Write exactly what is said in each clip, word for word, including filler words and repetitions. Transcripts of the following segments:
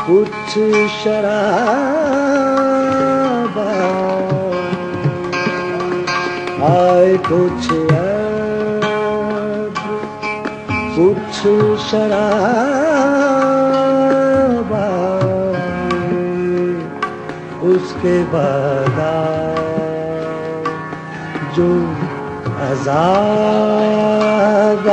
کچھ شراب آئے کچھ عیب کچھ شراب اس کے بعد جو عذاب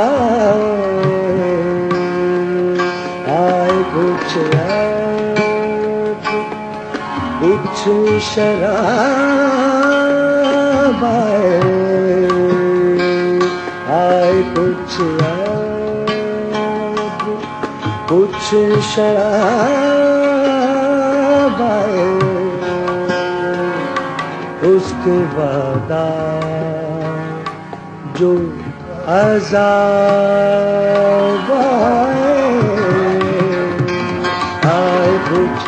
آئے کچھ عیب کچھ شراب آئے آئے کچھ عیب کچھ شراب آئے اس کے بعد جو عذاب آئے آئے کچھ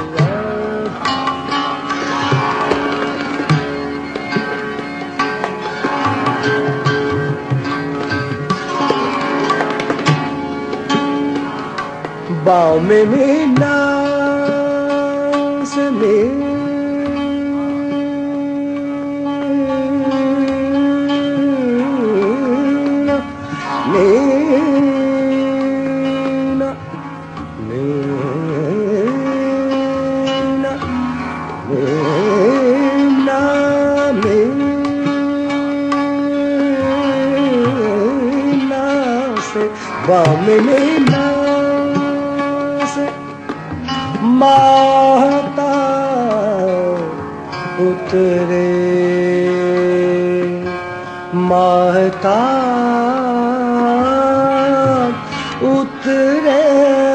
باؤ میں مینا سے مینا مینا مینا مینا مینا سے باؤ میں مینا ماہتاب اترے ماہتاب اترے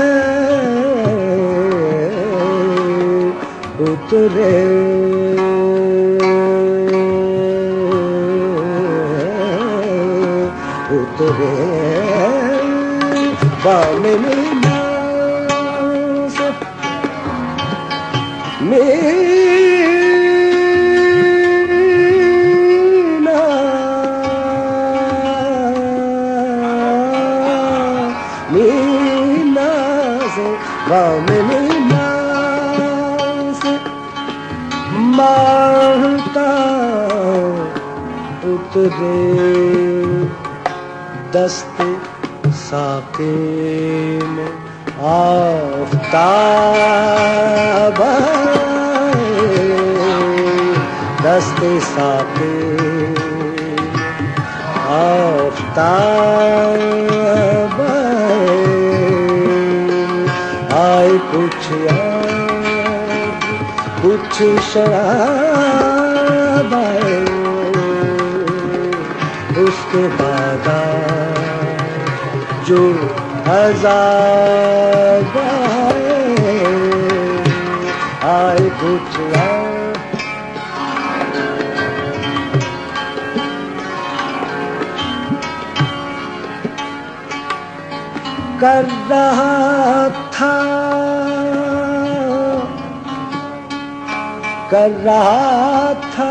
اترے اترے باؤ میں مینا مینا مینا سے باؤ میں مینا سے ماہتاب اترے دست ساقی میں آفتاب دست ساقی آفتاب آئے کچھ عیب کچھ شراب آئے اس کے بعد جو عذاب آئے آئے کچھ عیب کر رہا تھا کر رہا تھا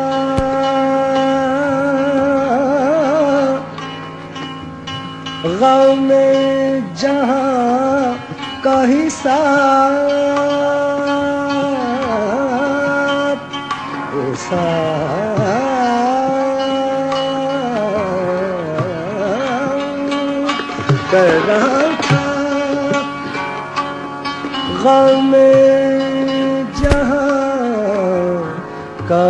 غم جہاں کا حساب حساب کر رہا تھا غم جہاں کا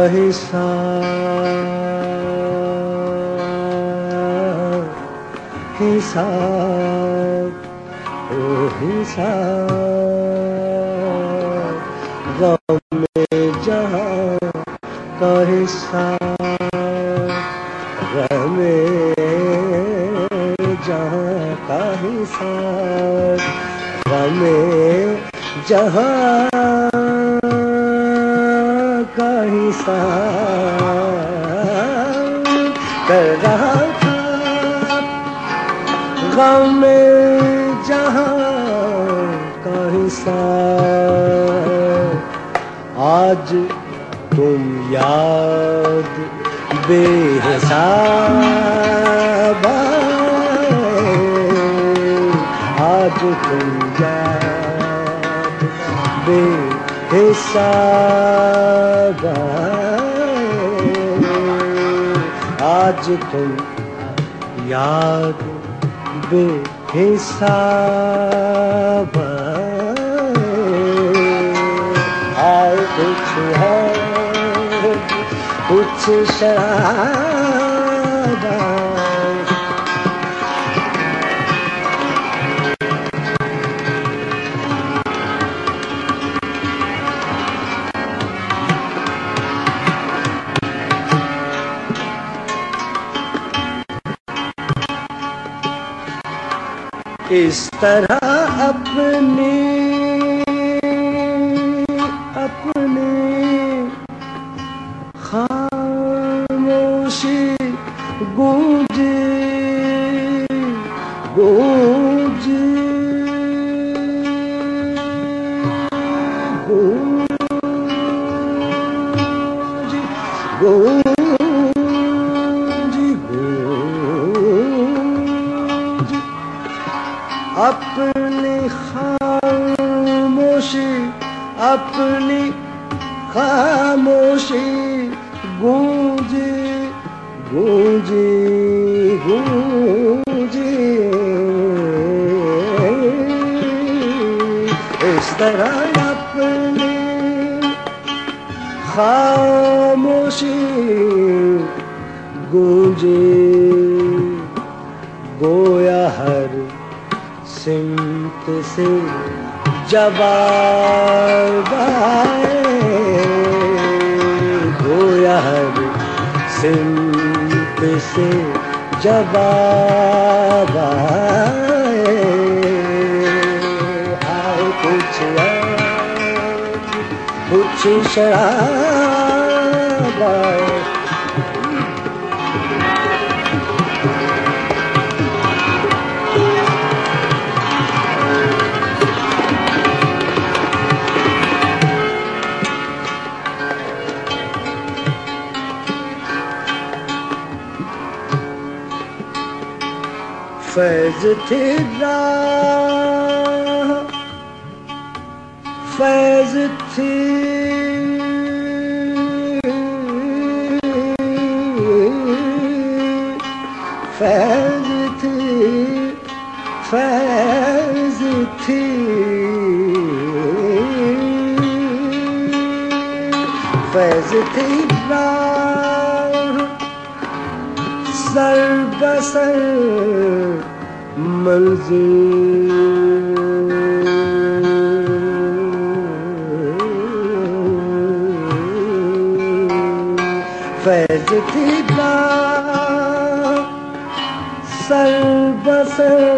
حساب حساب او حساب غم جہاں کا حساب غم جہاں کا حساب غم جہاں کا حساب کر رہا تھا غم جہاں کا حساب آج تم یاد بے حساب آج تم یاد بے حساب آج تم یاد بے حساب آئے کچھ ہے کچھ شراب اس طرح اپنی اپنی خاموشی گونجی گونجی گونجی گونجی گونجی اپنی خاموشی اپنی خاموشی گونجی گونجی گونجی اس طرح اپنی خاموشی گونجی گویا ہر سمت سے جواب آئے گویا ہر سمت سے جواب آئے آئے کچھ کچھ شراب آئے فیض تھی راہ فیض تھی فیض تھی فیض تھی فیض تھی راہ سر بسر منزل فیض تھی راہ سر بسر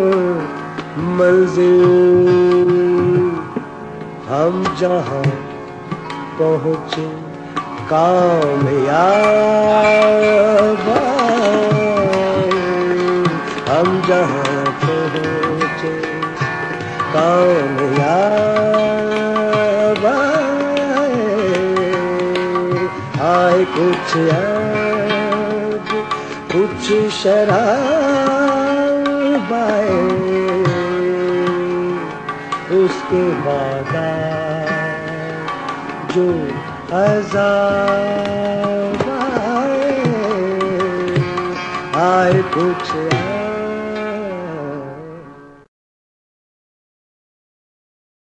منزل ہم جہاں پہنچے کامیاب ہم جہاں پہنچے کامیاب آئے کچھ یاد کچھ شراب آئے اس کے بعد جو عذاب آئے آئے کچھ